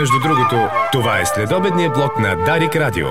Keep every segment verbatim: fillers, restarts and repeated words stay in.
Между другото, това е следобедният блок на Дарик Радио.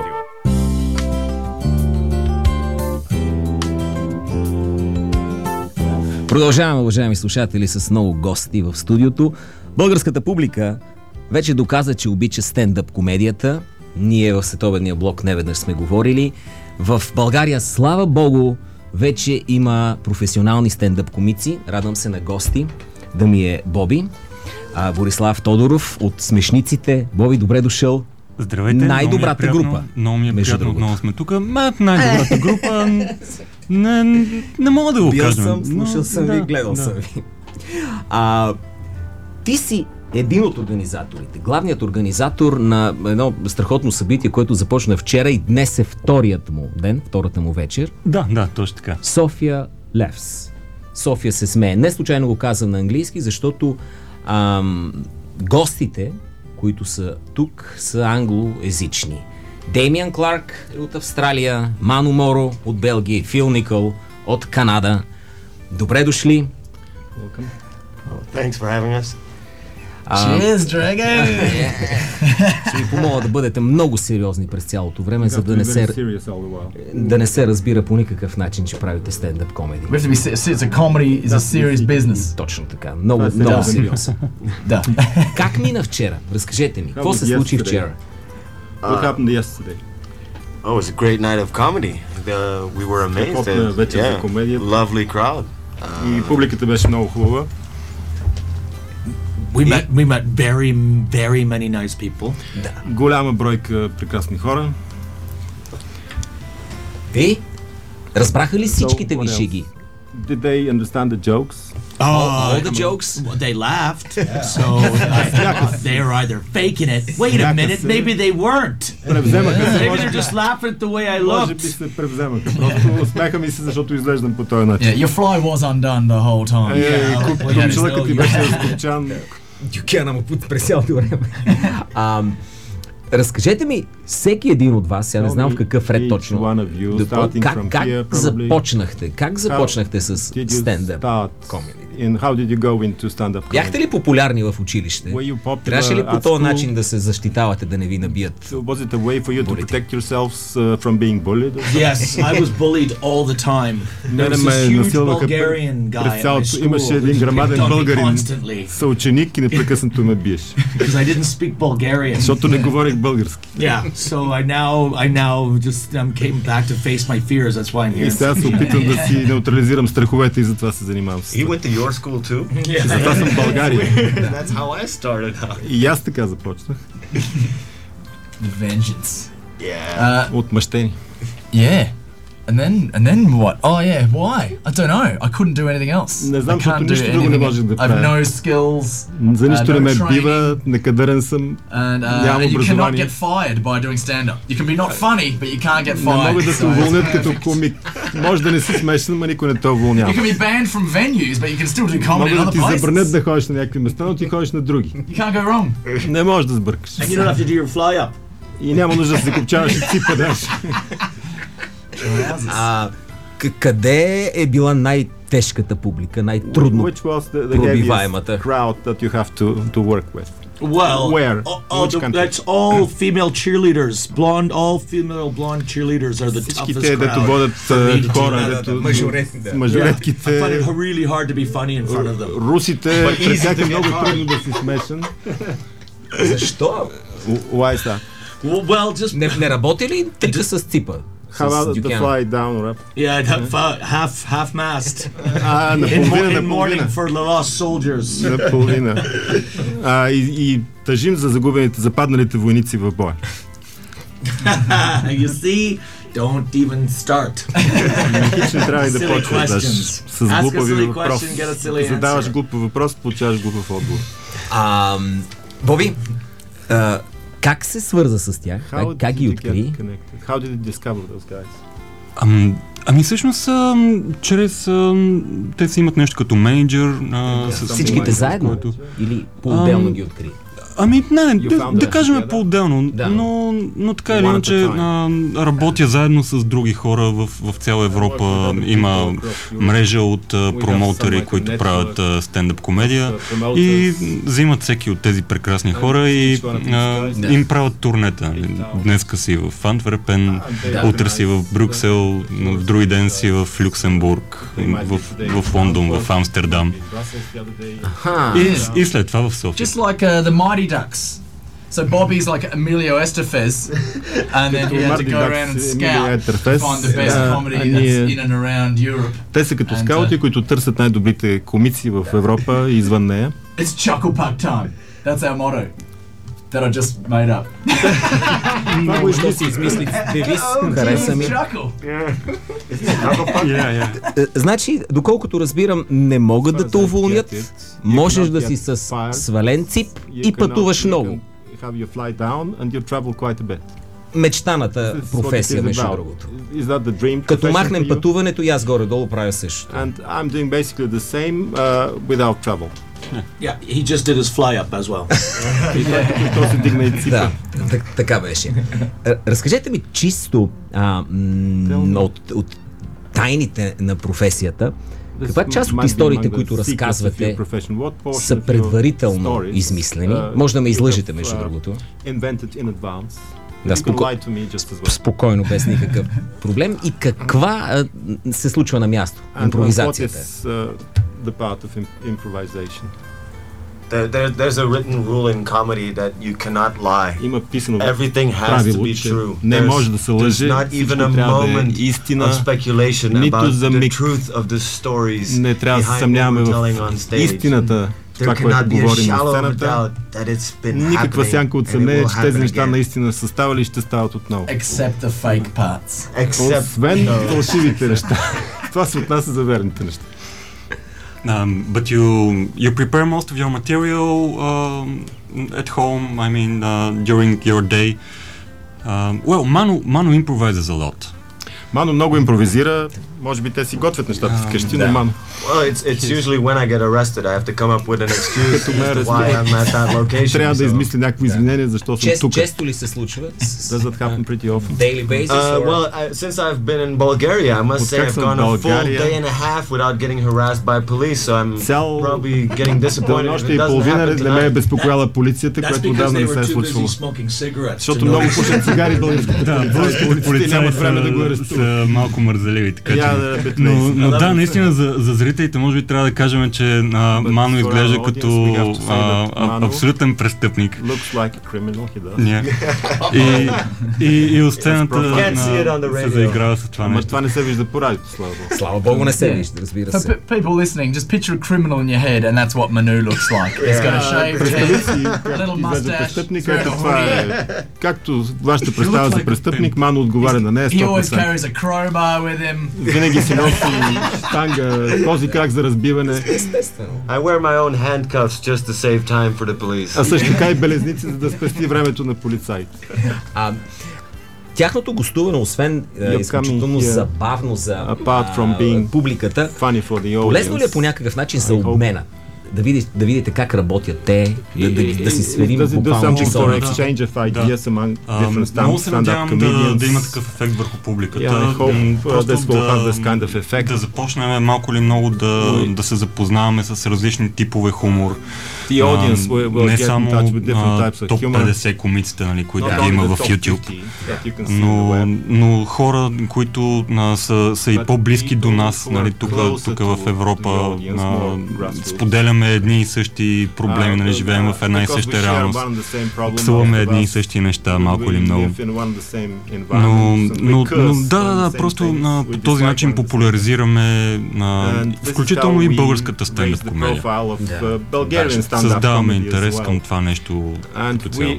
Продължаваме, уважаеми слушатели, с много гости в студиото. Българската публика вече доказа, че обича стендъп комедията. Ние в следобедния блок неведнъж сме говорили. В България, слава богу, вече има професионални стендъп комици. Радвам се на гости. Да ми е Боби. А, Борислав Тодоров от Смешниците. Боби, добре дошъл. Здравейте. Най-добрата много група. Много ми е между приятно, другото. отново сме тук. Ма, най-добрата група не, не мога да го Бил кажем. съм, слушал но, съм да, ви, гледал да. съм ви. А, ти си един от организаторите, главният организатор на едно страхотно събитие, което започна вчера и днес е вторият му ден, втората му вечер. Да, да, точно така. София Левс. София се смее. Не случайно го казвам на английски, защото ам, гостите, които са тук, са англоезични. Деймиан Кларк от Австралия, Ману Моро от Белгия и Фил Никъл от Канада. Добре дошли. Welcome. Oh, thanks for having us. Cheers, Drago! Ще ви помоля да бъдете много сериозни през цялото време, за да не се, да не се разбира по никакъв начин, че правите стендъп комеди. We have to be se- it's a comedy is a serious business. Точно така. Много, Да. много сериозно. Да. Как мина вчера? Разкажете ми. Какво се случи вчера? What happened yesterday? Oh, it was a great night of comedy. The, we were amazed. Страхотна At, вечер за yeah, комедия. lovely crowd. И публиката беше много хубава. We met we met very very many nice people. Голяма бройка прекрасни хора. Ви? Разбраха ли всичките ви what else? шеги? Did they understand the jokes? All the jokes? Well, they laughed, so I, they were either faking it. Wait a minute, maybe they weren't. Превземаха се. Maybe Може, they're just laughing at the way I може би looked. се превземаха. Просто смяха ми се, защото изглеждам по този начин. Yeah, your fly was undone the whole time. Е, куп- Well, yeah, Купчилъкът ти беше разкопчан. Дюкяна му пут през цялото време. А, разкажете ми, всеки един от вас, сега не знам в какъв ред Each точно, one of you, да- starting как, from как here, probably. започнахте? Как започнахте с Did you стендъп start комеди? and how did you go into stand-up comedy? Бяхте ли популярни в училище? Were you popular Трябваше ли по at този school? начин да се защитавате, да не ви набият? So was it a way for you to Bullied. protect yourselves uh, from being bullied? Yes, I was bullied all the time. There Мене was ме this huge насилваха Bulgarian guy през in my цялото. Имаше school един who грамаден picked on me българин, constantly съученик и непрекъснато ме биеше. because I didn't speak Bulgarian. Защото не говорих български. Yeah, so I now I now just um, came back to face my fears. That's why I'm И here. сега се опитвам да си неутрализирам страховете и затова се занимавам с He това. went to your school too? И затова съм в България. That's how I started out. И аз така започнах. Vengeance. Yeah. Uh, Отмъщени. yeah. And then and then what? Oh yeah, why? I don't know. I couldn't do anything else. Не знам, I защото can't do нищо друго не anything. можех да I've правя. no skills. За нищо uh, не no ме training, бива, некадърен съм. And, uh, Нямам and you cannot образование. get fired by doing stand-up. You can be not funny, but you can't get Не fired. могат да се so- уволнят като комик. Може да не си смешен, но никой не те уволнява. You can be banned from venues, but you can still do comedy in Могат да other ти забранят places. да ходиш на някакви места, но ти ходиш на други. You can't go wrong. Не можеш да сбъркаш. And you don't have to do your fly up. И няма нужда да се копчаваш и ципа даже. А, к- къде е била най-тежката публика, най-трудно Which was the, the пробиваемата? heaviest crowd that you have to, to work with? Well, Where? all- all Which the- country? that's all female cheerleaders. Blonde, all female blonde cheerleaders are the Всички toughest те, дето crowd. водят me to а, хора, do. Да, дето да, мажоретки, да. I find it мажоретките, really hard to be funny in front of them. русите, пред тях е много трудно да си смешен. Защо? Why is that? Well, well, just Не, не работи ли трика с ципа? How С about the Дюкяна? fly down rap? yeah, half half half mast А, in, наполовина, mo- in morning наполовина. for the lost soldiers. Наполовина. А, и, и тъжим за загубените, западналите войници в боя. You see, don't even start. Хич не трябва и да Silly почваш даже questions. с Ask a глупави silly въпроси. question, get a silly Задаваш answer. глупав въпрос, получаваш глупав отговор. А, Боби, а, как се свърза с тях? Как, как ги did you откри? get connected? How did you discover those guys? Ам, ами всъщност, ам, чрез ам, те си имат нещо като менеджер. а, с- Всичките Майка, заедно? който- Или по-отделно Ам, ги откри? Ами, не, да, found да that кажем together? по-отделно, Да. но, но така или One at иначе a time. а, работя заедно с други хора в, в цяла Европа. Има мрежа от а, промоутери, които правят а, стендъп комедия и взимат всеки от тези прекрасни хора и а, им правят турнета. Днеска си в Антверпен, утре си в Брюксел, в други ден си в Люксембург, в, в Лондон, в Амстердам Аха. и, и след това в София. Just like uh, the Mighty Ducks. So Bobby's like Emilio Estevez, and then he had to go around and scout to find the best comedy that's in and around Europe. Те са като And, скаути, uh, които търсят най-добрите комици в Европа и извън нея. It's Chuckle Puck time. That's our motto. That I just made up. Това го що си измисли девиз, хареса ми. Chuckle. Yeah, yeah. Е, Значи, доколкото разбирам, не могат да те уволнят, можеш да си с свален цип и пътуваш много. Have you fly down and you travel quite a bit. Мечтаната This is what професия, it is между about. другото. Is that the dream Като profession махнем for you? пътуването, и аз горе-долу правя също. And I'm doing basically the same uh, without travel. Yeah, he just did his fly up as well. И то се дигна и ципа. Да, так, така беше. Р- Разкажете ми чисто а, м, от, от тайните на професията, каква част от историите, които разказвате, са предварително измислени? Може да ме излъжете, между другото. Да, споко... спокойно, без никакъв проблем. И каква а, се случва на място? Импровизацията. There, there, there's a written rule in comedy that you cannot lie. Има писано Everything has to правило, be че true. не There's- може да се лъже, There's not всичко even a трябва да е moment истина, of speculation нито about за the миг truth of the stories не трябва да се behind what съмняваме we're telling в on stage. истината, това, There което cannot be a говорим на shallow of a сцената. doubt that it's been Никаква happening сянка от and it съмнение, will че тези happen неща again. наистина са ставали и ще стават отново. Except the fake parts. Except Освен фалшивите неща. Това се отнася за верните неща. Um, but you you prepare most of your material um, at home. I mean, uh, during your day. Um, well, Manu Manu improvises a lot. Мано много импровизира, може би те си готвят нещата вкъщи, но Мано. Well, it's it's usually when I get arrested, I have to come up with an excuse Като ме as to why I'm at that location. трябва да so- измисли някакво извинение, защо съм Чест, тук. често ли се случва? Does that happen pretty often? Daily basis? Uh, or- well, I, since I've been in Bulgaria, I must say Откак I've съм в gone a full България, day and a half without getting harassed by police, so I'm Цял probably getting disappointed if денонощие it и doesn't половина happen не ме е tonight. безпокояла полицията, That's което because отдавна they не се were е too случвало. busy smoking cigarettes. Защото to много notice. пушат цигари българските полицаи нямат време да го арестуват. са малко мързеливи, така че... Yeah, they're a bit Но, lazy. но да, наистина за, за зрителите може би трябва да кажем, че а, Мано for изглежда our като audience, we have to say а, that а, Manu абсолютен престъпник. Looks like a criminal, he does. Yeah. И, и, и от сцената Can't see it on the на, се radio. заиграва с това Ама нещо. това не се вижда по радиото, слава богу. Слава Богу, не се Yeah. вижда, разбира For се. pe- people listening, just picture a criminal in your head, and that's what Manu looks like. He's got a shaved Представи head, си a как little изглежда mustache, престъпник, it's very ето това е. Както вашата представа за престъпник, Мано отговаря на нея He always сто процента. carries a crowbar with him. Винаги си носи штанга, кози крак за разбиване, Естествено. I wear my own handcuffs just to save time for the police. а също така и белезници, за да спести времето на полицаите. А, тяхното гостуване, освен е, You're изключително coming here, забавно за apart from а, being публиката, Funny for the полезно ли е audience. по някакъв начин за I hope. обмена? Да видите, да видите как работят те, да, да, да си сверим Does it do буквално something for часове. exchange of ideas among А, different много stand- се stand-up надявам да, comedians? да има такъв ефект върху публиката. Yeah, I hope, М, uh, просто this will have да, this kind of effect. да започнем малко или много да, да се запознаваме с различни типове хумор. The audience А, will, will не get in само touch with different а, types of топ humor. петдесет комиците, нали, които Not ги only има the в top YouTube. fifty that you can see on the Но, web. но хора, които а, са, са и But по-близки до people нас, who are нали, тук, closer тук to в Европа, the audience, а, more grassroots. споделяме едни и същи проблеми, нали, живеем в една и съща реалност. Псуваме едни и същи неща, малко или много. Но, но, но да, да, да, просто а, по този начин популяризираме а, включително и българската стендъп комедия. Създаваме интерес към това нещо като цяло.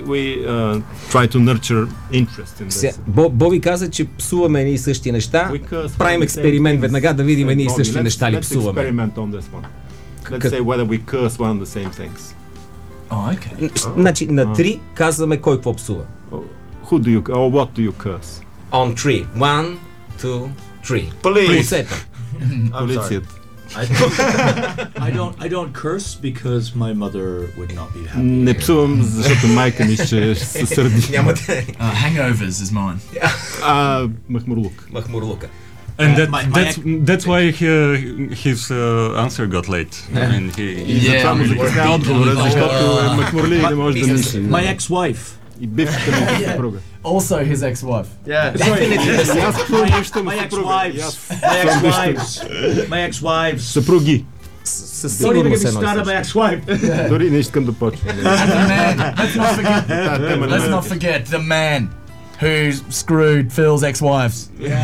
Сега, Бо, Боби каза, че псуваме едни и същи неща. Правим експеримент веднага да видим едни и същи неща ли псуваме. Let's say whether we curse one of the same things. Oh, okay. Значи на три казваме кой какво псува. Who do you or what do you curse? On three. One, two, three. Police. Полицията. I'm sorry. Полицията. I don't, I don't I don't curse because my mother would not be happy. Не псувам, защото майка ми ще се сърди. Нямате. Uh, hangovers is mine. А, махмурлук. Махмурлука. And that, my- my that's that's why he, his uh, answer got late. I mean, he, И затова му закъсня отговора, защото е махмурлив и не може да мисли. My ex-wife. И бившата ми съпруга. Also his ex-wife. Yeah. И аз псувам бившата му My съпруга. И ex-wives. аз My ex-wives. My ex-wives. съпруги. Със Don't even сигурност get me е едно и started също. my ex-wife. Дори не искам да почвам. And the man. Let's not forget. Тази тема не Let's ме not forget the man who screwed Phil's ex-wives.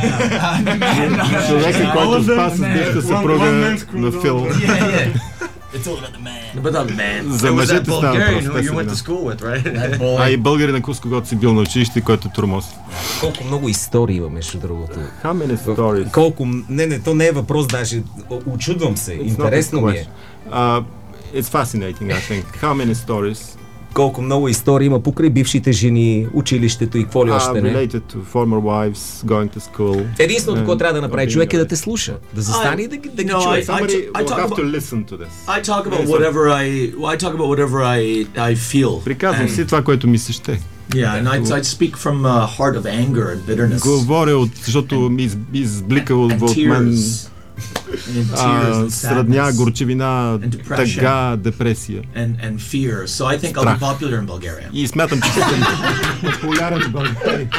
Човека, който спа с бившата съпруга на Фил. Yeah, yeah. It's all about the man. But the man. За It was that мъжете става Bulgarian въпрос. who те you са went вина. to school with, right? That boy. А и българина, с когото си бил на училище, който е тормоз. Колко много истории има, между другото. How many stories? Колко... Не, не, то не е въпрос даже. Очудвам се. It's not a Интересно ми е. question. Uh, it's fascinating, I think. How many stories Колко много истории има покрай бившите жени, училището и какво ли are още не. related to former wives going to school? Единственото, което and трябва да направи being човек е да married? те слуша. Да застане и да, ги- да ги No, чуе. I- Somebody I will talk have to about- listen to this. I talk about whatever I I talk about whatever I I feel. Приказвам си това, което ми се ще. Yeah, and I I speak from a heart of anger and bitterness. Говоря, от, защото ми из, изблика от, And от мен tears. And in tears а, and средня, sadness горчевина, and depression. тъга, депресия. and and fear. So I think I'll be Страх. popular in Bulgaria. И смятам, че съм популярен в България.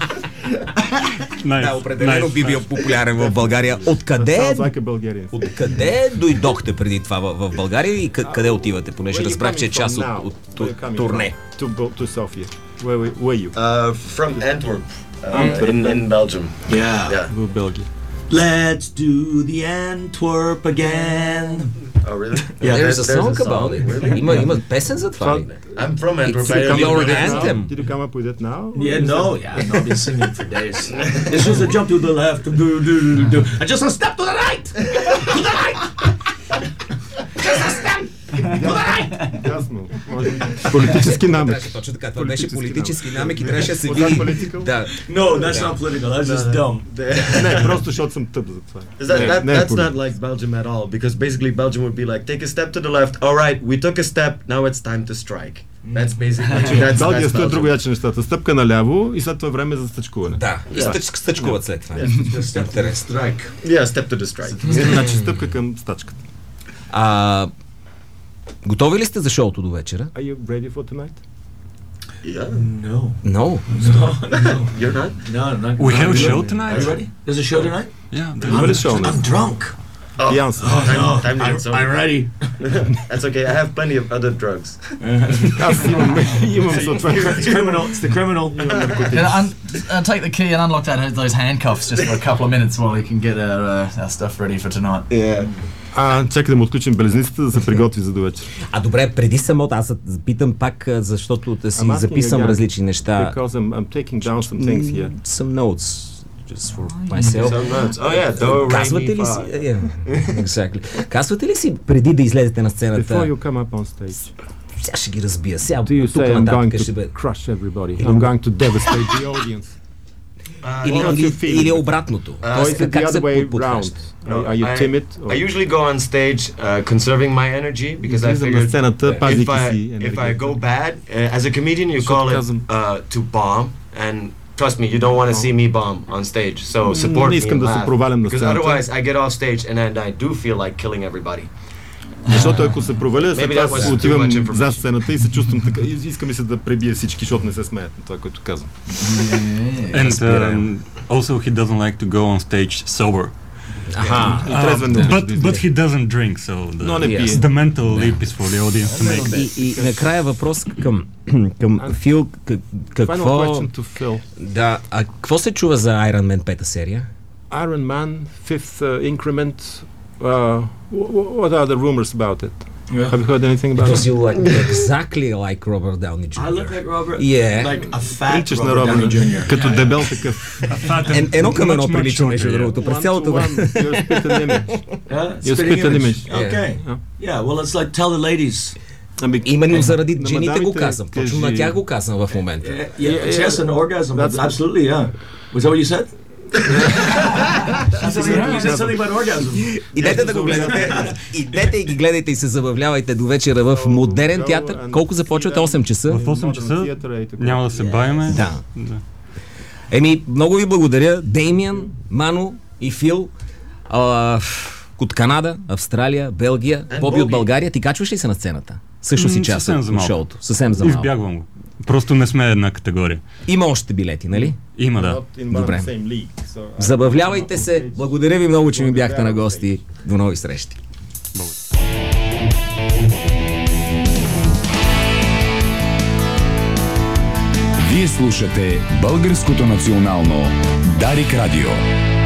nice, Да, определено nice, би бил популярен в България. Откъде, Sounds like a Bulgarian. откъде дойдохте преди това в, в България и къ- къде отивате, понеже Where you разбрах, че е coming част from от, now? от, Where you от coming турне. from? To, Bo- to Sofia. Where, were- were you? Uh, from Antwerp, uh, in, in Belgium. Yeah. Yeah. В Белгия. Let's do the Antwerp again. Oh, really? Yeah, There's a song there's a about it. Really? Има, има песен за това ли? I'm from Antwerp. It's I a live your in Antwerp. anthem. Did you come up with it now? Yeah, no, yeah, I've not been singing for days. It's just a jump to the left, do, do, do, do, and just a step to the right, to the right, just a step to the right. Ясно. Може би. Политически намек. Трябваше точно така. Това беше Политически политически намек и трябваше да се Was that види. political? Да. No, that's not political. That's just dumb. Не, просто защото съм тъп за това. Is that, Не, that, не е that's политика. not like Belgium at all, because basically Belgium would be like, take a step to the left. All right, we took a step. Now it's time to strike. That's basically that's, Белгия that's стоят друго Belgium. яче нещата. Стъпка наляво и след това време за стъчкуване. Да. И стъч, стъчкуват след това. Интересно. Strike. Yeah, step to the strike. Значи стъпка към стачката. А, готови ли сте за шоуто до вечера? Are you ready for tonight? Yeah. No. No. You're not? No, I'm not. We have a show Are you tonight. ready? There's a show tonight? Yeah. Има ли шоу? I'm drunk. Пиянство. Time, time to get some. ready. That's okay. I have plenty of other drugs. Аз имам, имам съответно. It's criminal. It's the criminal. Can I un- uh, take the key and unlock that those handcuffs just for a couple of minutes while we can get our, uh, our stuff ready for tonight. Yeah. А, чакай да му отключим белезницата, да се приготви за до вечер. А добре, преди самото, аз питам пак, а, защото да си I'm asking записам again, различни неща. Because I'm, I'm taking down some things here. Mm, Some notes. Just for myself. Some nuts. Oh yeah, do re Казвате mi ли си... fa. Yeah, exactly. Казвате ли си преди да излезете на Before сцената? you come up on stage, Сега ще ги разбия. Сега do you тук say I'm нататък going ще бъде. to crush everybody? I'm going to devastate the audience. Или, what или, you feel? или обратното. Uh, Or Тоест, is it the как се other way под- подхваща? round? Are, are you I- timid? I usually go on stage uh, conserving my energy because I Излизам на figured сцената, if пазейки I си if I енергията. go bad uh, as a comedian, you Защото call it казвам- uh, to bomb, and trust me, you don't want to see me bomb on stage. So support Не me искам and да се laugh. провалям на Because сцената. otherwise, I get off stage and then I do feel like killing everybody. Защото ако се проваля, след Maybe that това was too отивам much information. за сцената и се чувствам така. и Искам ми се да пребия всички, защото не се смеят на това, което казвам. And um, also he doesn't like to go on stage sober. Аха. И трезвен не обича But да but излезе. he doesn't drink, so the, Но не Yes. пие. the mental leap is for the audience to make. И, и накрая въпрос към, към Фил. Как, Final какво... question to Phil. Да, а какво се чува за Iron Man пета серия? Iron Man, fifth uh, increment. Uh, wh- what are the rumors about it? Have you heard anything about Because it? you like exactly like Robert Downey I Junior look like Robert. Yeah. Like a fat Причаш на Robert Downey Робърт, Junior като Yeah, дебел такъв. Е, едно към едно Much, much прилича, между shorter, другото. През One цялото to време. one, you're spit an image. Yeah, You spitting spit an image. image. Okay. Yeah. Yeah, well, it's like tell the ladies. Ами, Именно заради на жените го мадамите казвам. Точно на кажи- тях го казвам в момента. Yeah, yeah, it's yes, an orgasm. That's- Absolutely, yeah. Was that what you said? Идете да го гледате. Идете и ги гледайте и се забавлявайте до вечера в модерен театър. Колко започвате? осем часа? В осем часа няма да се бавиме. Да. Еми, много ви благодаря. Деймиан, Мано и Фил. А, от Канада, Австралия, Белгия, Боби от България. Ти качваш ли се на сцената? Също си част от шоуто. Съвсем за малко. Избягвам го. Просто не сме една категория. Има още билети, нали? Има, да. Добре. Забавлявайте се. Благодаря ви много, че ми бяхте на гости. До нови срещи. Вие слушате Българското национално Дарик Радио.